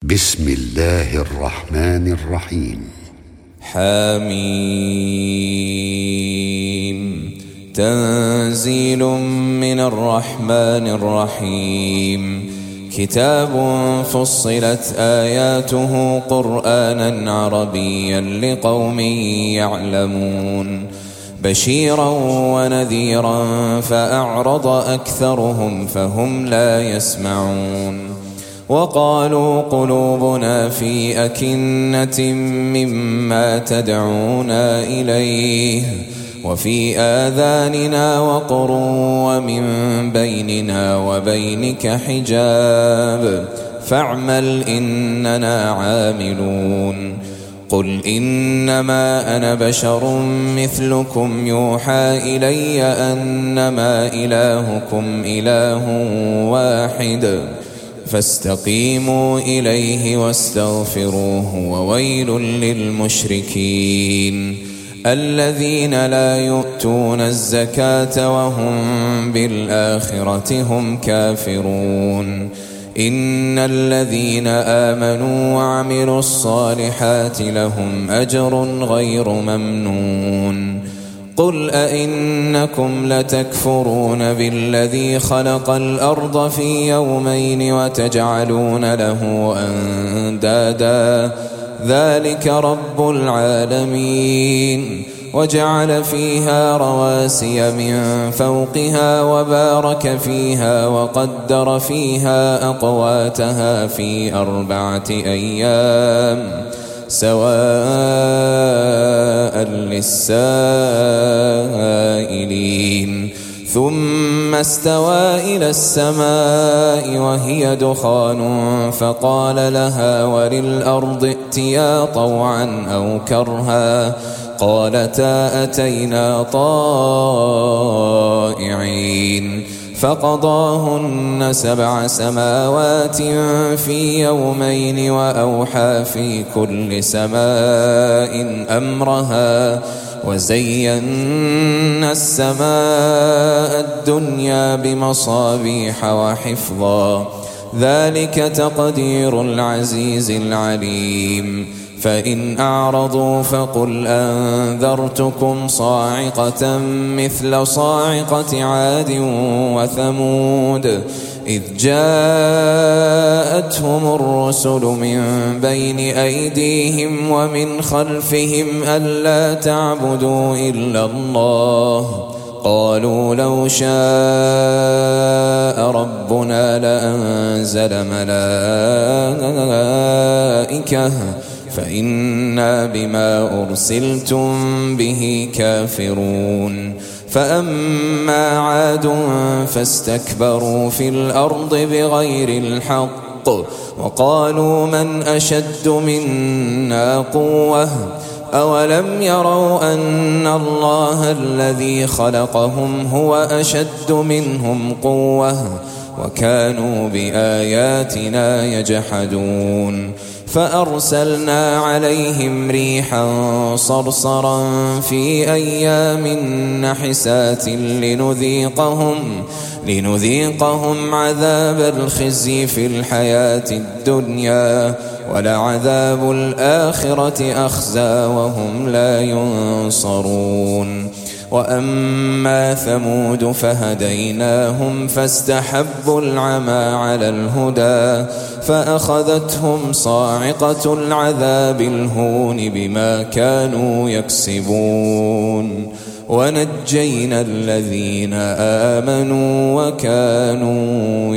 بسم الله الرحمن الرحيم. حميم. تنزيل من الرحمن الرحيم. كتاب فصلت آياته قرآنا عربيا لقوم يعلمون بشيرا ونذيرا فأعرض أكثرهم فهم لا يسمعون. وقالوا قلوبنا في أكنة مما تدعونا إليه وفي آذاننا وقر ومن بيننا وبينك حجاب فاعمل إننا عاملون. قل إنما أنا بشر مثلكم يوحى إلي أنما إلهكم إله واحد فاستقيموا إليه واستغفروه وويل للمشركين الذين لا يؤتون الزكاة وهم بالآخرة هم كافرون. إن الذين آمنوا وعملوا الصالحات لهم أجر غير ممنون. قل أئنكم لتكفرون بالذي خلق الأرض في يومين وتجعلون له أندادا ذلك رب العالمين. وجعل فيها رواسي من فوقها وبارك فيها وقدر فيها أقواتها في 4 أيام سواء للسائلين. ثم استوى إلى السماء وهي دخان فقال لها وللأرض ائتيا طوعا أو كرها قالتا أتينا طائعين. فقضاهن 7 سماوات في يومين وأوحى في كل سماء أمرها وزينا السماء الدنيا بمصابيح وحفظا ذلك تقدير العزيز العليم. فإن أعرضوا فقل أنذرتكم صاعقة مثل صاعقة عاد وثمود إذ جاءتهم الرسل من بين أيديهم ومن خلفهم ألا تعبدوا إلا الله قالوا لو شاء ربنا لأنزل ملائكة فإنا بما أرسلتم به كافرون. فأما عاد فاستكبروا في الأرض بغير الحق وقالوا من أشد منا قوة أولم يروا أن الله الذي خلقهم هو أشد منهم قوة وكانوا بآياتنا يجحدون. فأرسلنا عليهم ريحا صرصرا في أيام نحسات لنذيقهم عذاب الخزي في الحياة الدنيا ولعذاب الآخرة أخزى وهم لا ينصرون. وأما ثمود فهديناهم فاستحبوا العمى على الهدى فأخذتهم صاعقة العذاب الهون بما كانوا يكسبون. ونجينا الذين آمنوا وكانوا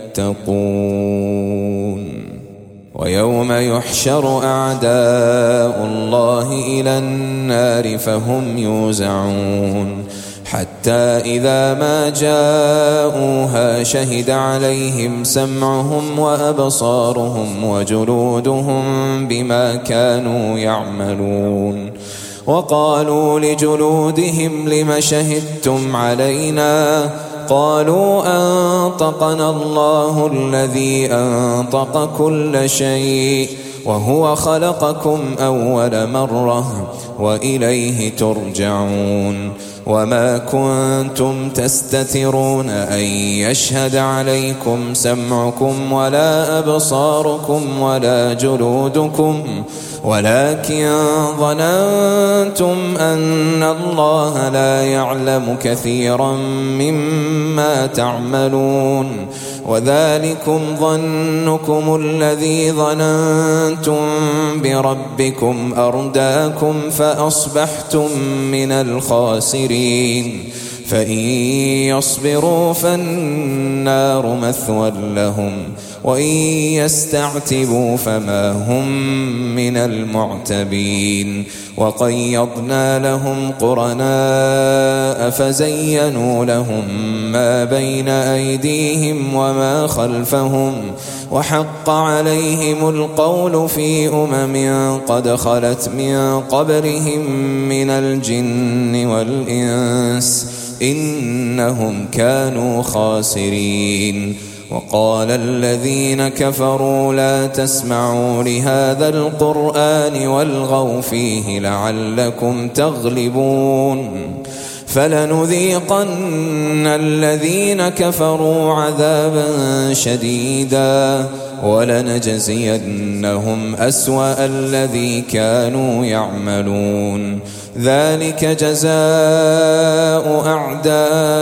يتقون. ويوم يحشر أعداء الله إلى النار فهم يوزعون حتى إذا ما جاءوها شهد عليهم سمعهم وأبصارهم وجلودهم بما كانوا يعملون. وقالوا لجلودهم لم شهدتم علينا قالوا أنطقنا الله الذي أنطق كل شيء وهو خلقكم أول مرة وإليه ترجعون وما كنتم تستترون أن يشهد عليكم سمعكم ولا أبصاركم ولا جلودكم ولكن ظننتم أن الله لا يعلم كثيرا مما تعملون وذلكم ظنكم الذي ظننتم بربكم أرداكم فأصبحتم من الخاسرين فإن يصبروا فالنار مثوى لهم وإن يستعتبوا فما هم من المعتبين وقيضنا لهم قرناء فزينوا لهم ما بين أيديهم وما خلفهم وحق عليهم القول في قد خلت من قبلهم من الجن والإنس إنهم كانوا خاسرين وقال الذين كفروا لا تسمعوا لهذا القرآن والغوا فيه لعلكم تغلبون فلنذيقن الذين كفروا عذابا شديدا ولنجزينهم أسوأ الذي كانوا يعملون ذلك جزاء أعداء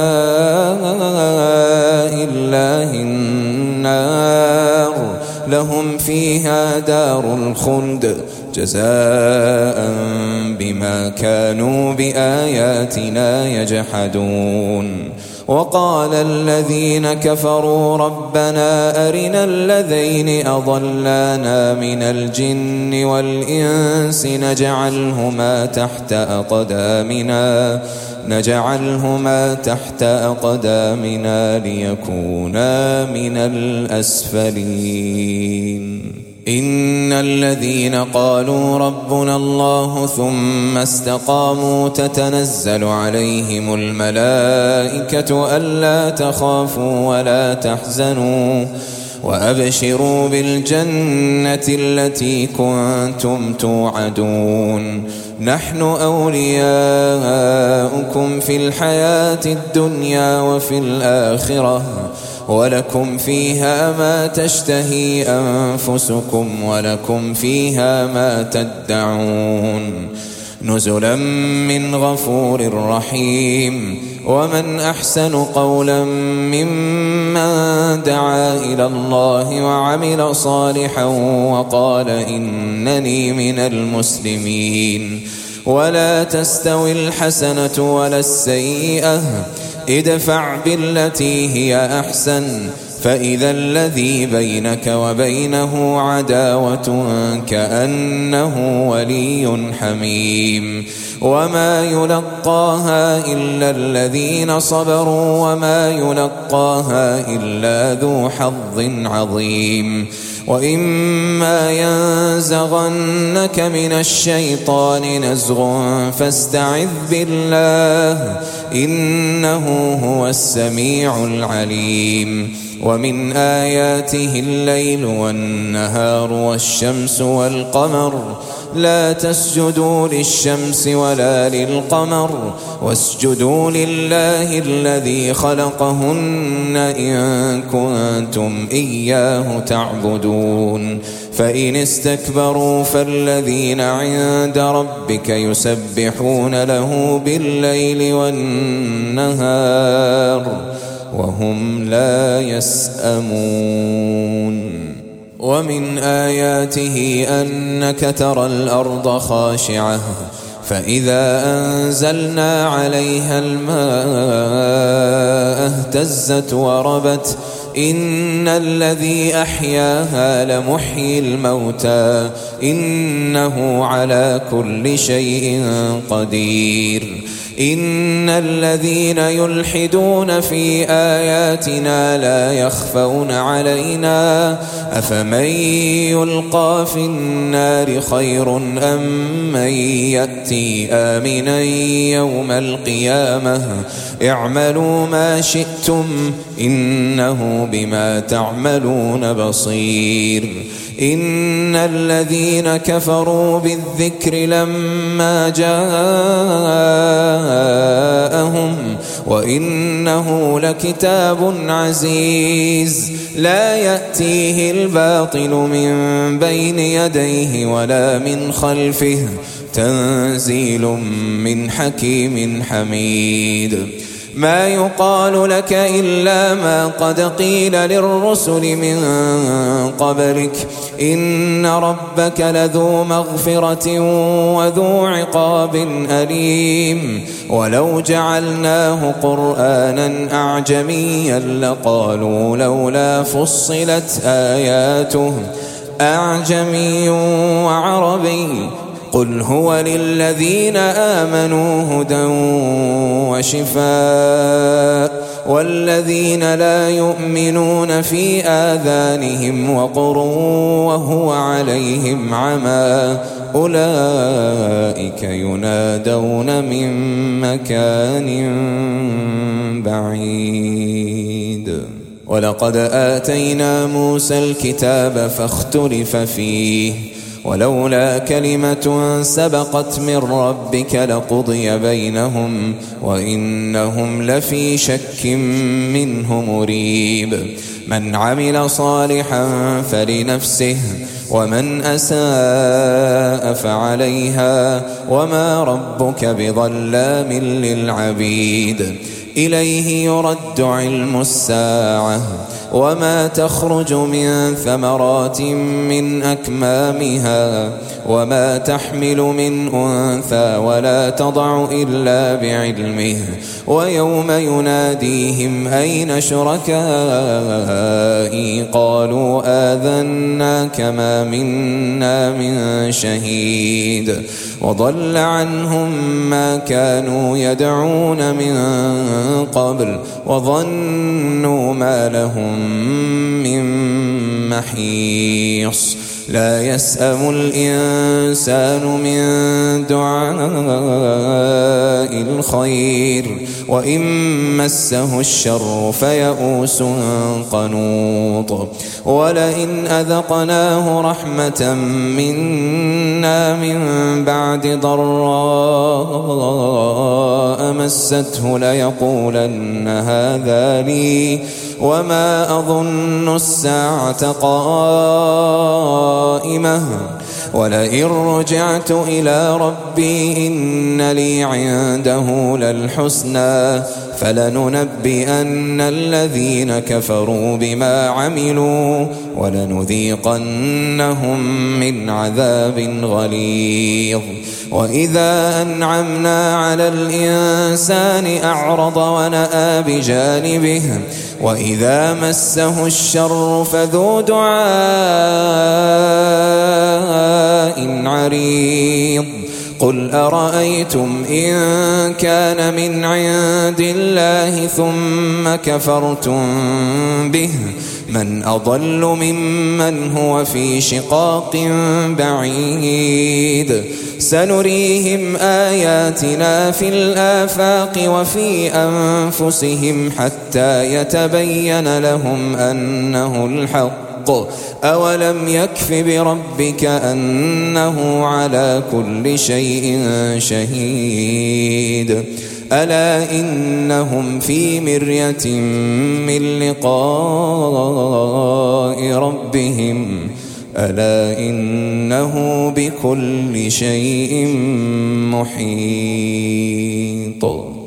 الله النار لهم فيها دار الخلد جزاء بما كانوا بآياتنا يجحدون وقال الذين كفروا ربنا أرنا الذين أضلانا من الجن والإنس نجعلهما تحت أقدامنا ليكونا من الأسفلين إن الذين قالوا ربنا الله ثم استقاموا تتنزل عليهم الملائكة ألا تخافوا ولا تحزنوا وأبشروا بالجنة التي كنتم توعدون نحن أولياؤكم في الحياة الدنيا وفي الآخرة ولكم فيها ما تشتهي أنفسكم ولكم فيها ما تدعون نزلا من غفور رحيم ومن أحسن قولا ممن دعا إلى الله وعمل صالحا وقال إنني من المسلمين ولا تستوي الحسنة ولا السيئة ادفع بالتي هي أحسن فإذا الذي بينك وبينه عداوة كأنه ولي حميم وما يلقاها إلا الذين صبروا وما يلقاها إلا ذو حظ عظيم وإما ينزغنك من الشيطان نزغ فاستعذ بالله إنه هو السميع العليم ومن آياته الليل والنهار والشمس والقمر لا تسجدوا للشمس ولا للقمر واسجدوا لله الذي خلقهن إن كنتم إياه تعبدون فإن استكبروا فالذين عند ربك يسبحون له بالليل والنهار وهم لا يسأمون ومن آياته أنك ترى الأرض خاشعة فإذا أنزلنا عليها الماء اهتزت وربت إن الذي أحياها لمحيي الموتى إنه على كل شيء قدير إن الذين يلحدون في آياتنا لا يخفون علينا أفمن يلقى في النار خير أم من يأتي آمنا يوم القيامة اعملوا ما شئتم إنه بما تعملون بصير إن الذين كفروا بالذكر لما جاءهم وإنه لكتاب عزيز لا يأتيه الباطل من بين يديه ولا من خلفه تنزيل من حكيم حميد ما يقال لك إلا ما قد قيل للرسل من قبلك إن ربك لذو مغفرة وذو عقاب أليم ولو جعلناه قرآنا أعجميا لقالوا لولا فصلت آياته أعجمي وعربي قل هو للذين آمنوا هدى وشفاء والذين لا يؤمنون في آذانهم وقر وهو عليهم عمى أولئك ينادون من مكان بعيد ولقد آتينا موسى الكتاب فاختلف فيه ولولا كلمة سبقت من ربك لقضي بينهم وإنهم لفي شك منه مريب من عمل صالحا فلنفسه ومن أساء فعليها وما ربك بظلام للعبيد إليه يرد علم الساعة وما تخرج من ثمرات من أكمامها وما تحمل من أنثى ولا تضع إلا بعلمه ويوم يناديهم أين شركائي قالوا آذناك ما منا من شهيد وضل عنهم ما كانوا يدعون من قبل وظنوا ما لهم من محيص لا يسأم الإنسان من دعاء الخير وإن مسه الشر فيئوس قنوط ولئن أذقناه رحمة منا من بعد ضراء مسته ليقولن هذا لي وما أظن الساعة قائمة ولئن رجعت إلى ربي إن لي عنده للحسنى فلننبئن الذين كفروا بما عملوا ولنذيقنهم من عذاب غليظ وإذا أنعمنا على الإنسان أعرض ونأى بجانبه وإذا مسه الشر فذو دعاء عريض قل أرأيتم إن كان من عند الله ثم كفرتم به من أضل ممن هو في شقاق بعيد سنريهم آياتنا في الآفاق وفي أنفسهم حتى يتبين لهم أنه الحق أولم يكف بربك أنه على كل شيء شهيد ألا إنهم في مرية من لقاء ربهم ألا إنه بكل شيء محيط